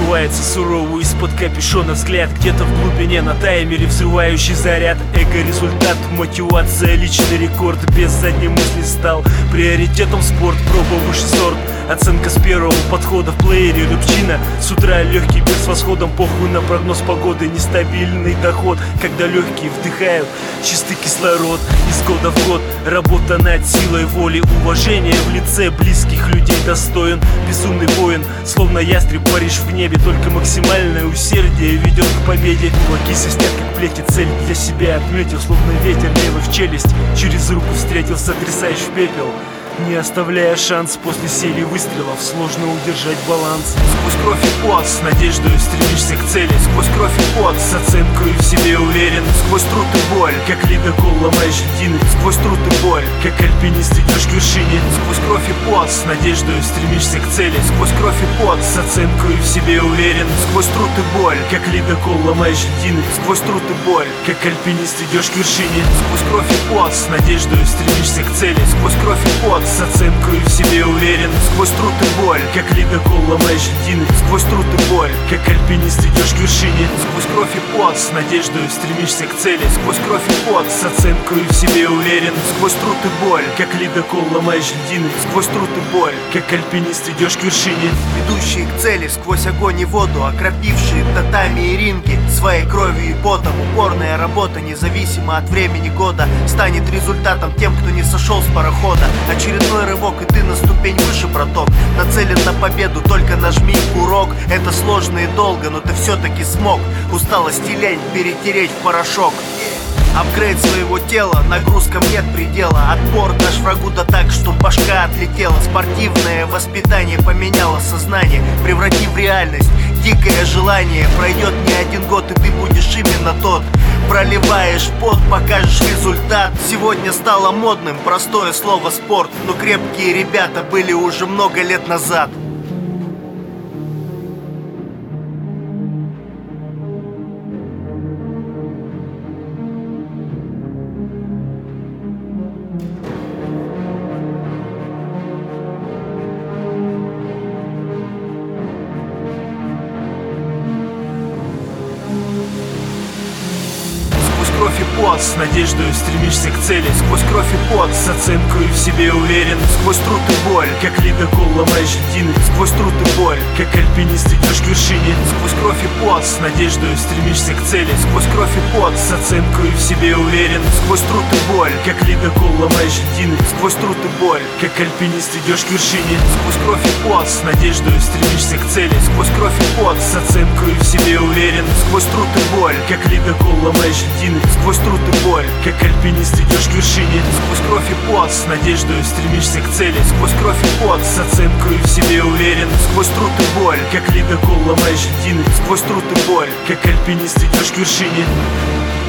скрывается суровый из-под капюшона взгляд. Где-то в глубине на таймере взрывающий заряд. Эго, результат, мотивация, личный рекорд. Без задней мысли стал приоритетом спорт. Проба выше сорт, оценка с первого подхода. В плеере рыбчина, с утра легкий бег с восходом. Похуй на прогноз погоды, нестабильный доход. Когда легкие вдыхают чистый кислород. Из года в год работа над силой воли. Уважение в лице близких людей достоин. Безумный воин, словно ястреб паришь в небе. Только максимальное усердие ведет к победе. Кулаки свистят как плети, цель для себя отметил. Словно ветер левый в челюсть, через руку встретил, сотрясаешь в пепел. Не оставляя шанс, после серии выстрелов сложно удержать баланс. Сквозь кровь и пот с надеждой стремишься к цели. Сквозь кровь и пот с оценкой в себе уверен. Сквозь труд и боль, как ледокол ломаешь льдины. Сквозь труд и боль, как альпинист идешь к вершине. Сквозь кровь и пот с надеждой стремишься к цели. Сквозь кровь и пот с оценкой в себе уверен. Сквозь труд и боль, как ледокол ломаешь льдины. Сквозь труд и боль, как альпинист идешь к вершине. Сквозь кровь и пот с надеждой стремишься к цели. Сквозь кровь и пот с оценкой в себе уверен. Сквозь труд и боль, как ледокол ломаешь льдины. Сквозь труд и боль, как альпинист идешь к вершине. Сквозь кровь и пот с надеждой стремишься к цели. Сквозь кровь и пот с оценкой в себе уверен. Сквозь труд и боль, как ледокол ломаешь льдины. Сквозь труд и боль, как альпинист идешь к вершине. Ведущие к цели сквозь огонь и воду, окропившие татами и ринги своей кровью и потом. Упорная работа, независимо от времени года, станет результатом тем, кто не сошел с парохода. Очередной рывок, и ты на ступень выше, браток. Нацелен на победу, только нажми курок. Это сложно и долго, но ты все-таки смог усталость и лень перетереть в порошок. Апгрейд своего тела, нагрузкам нет предела. Отпор дашь врагу да так, что башка отлетела. Спортивное воспитание поменяло сознание, превратив в реальность дикое желание. Пройдет не один год, и ты будешь именно тот. Проливаешь пот, покажешь результат. Сегодня стало модным простое слово спорт, но крепкие ребята были уже много лет назад. Сквозь кровь и пот с надеждой стремишься к цели. Сквозь кровь и пот с оценкой в себе уверен. Сквозь труд и боль, как ледокол ломаешь льдины. Сквозь труд и боль, как альпинист идешь к вершине. Сквозь кровь и пот с надеждой стремишься к цели. Сквозь кровь и пот с оценкой в себе уверен. Сквозь труд и боль, как ледокол ломаешь льдины. Сквозь труд и боль, как альпинист идешь к вершине. Сквозь кровь и пот с надеждой стремишься к цели. Сквозь кровь и пот с оценкой в себе уверен. Сквозь труд и боль, как ледокол ломаешь льдины. Сквозь труд и боль, как альпинист идешь к вершине. Сквозь кровь и пот с надеждой стремишься к цели. Сквозь кровь и пот с оценкой в себе уверен. Сквозь труд и боль, как ледокол ломаешь льдины. Сквозь труд и боль, как альпинист идешь к вершине.